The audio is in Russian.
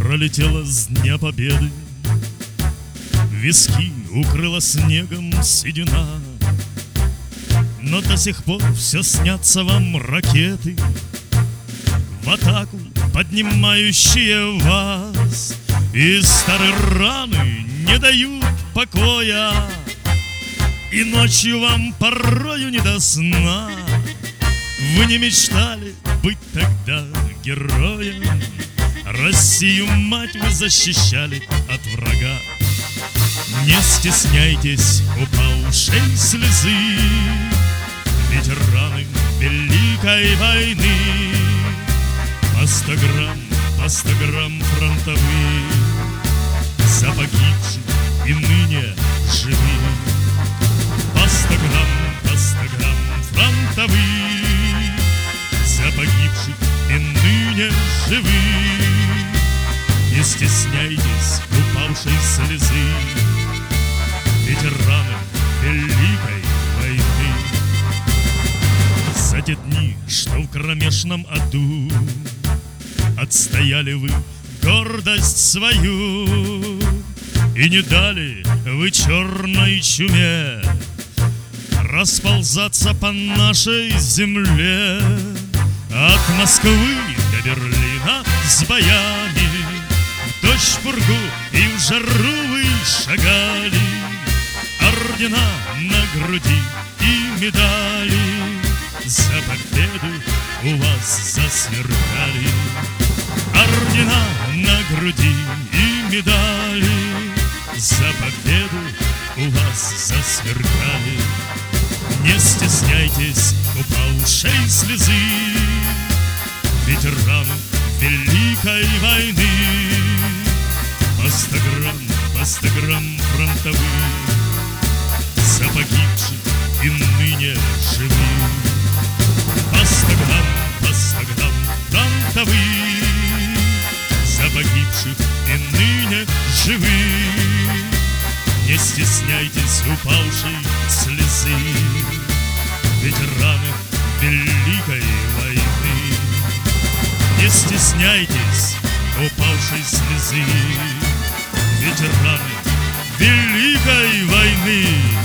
пролетела с Дня Победы, виски укрыла снегом седина, но до сих пор все снятся вам ракеты, в атаку поднимающие вас, и старые раны не дают покоя, и ночью вам порою не до сна. Вы не мечтали быть тогда героем, Россию, мать, вы защищали от врага. Не стесняйтесь упавшей слезы, ветераны Великой войны. По 100 грамм фронтовые, за погибших и ныне живых. По 100 грамм фронтовые, за погибших и ныне живых. Не стесняйтесь упавшей слезы, ветераны Великой войны. За те дни, что в кромешном аду отстояли вы гордость свою, и не дали вы черной чуме расползаться по нашей земле. От Москвы до Берлина с боями, в дождь, в пургу и в жару вы шагали. Ордена на груди и медали за победу у вас засверкали. Ордена на груди и медали за победу у вас засверкали. Не стесняйтесь упавшей слезы, ветераны Великой войны. По 100 грамм фронтовых, за погибших и ныне живых. По 100 грамм фронтовых, за погибших и ныне живых. Не стесняйтесь упавшей слезы, ветераны Великой войны. Не стесняйтесь упавшей слезы, ветераны Великой войны.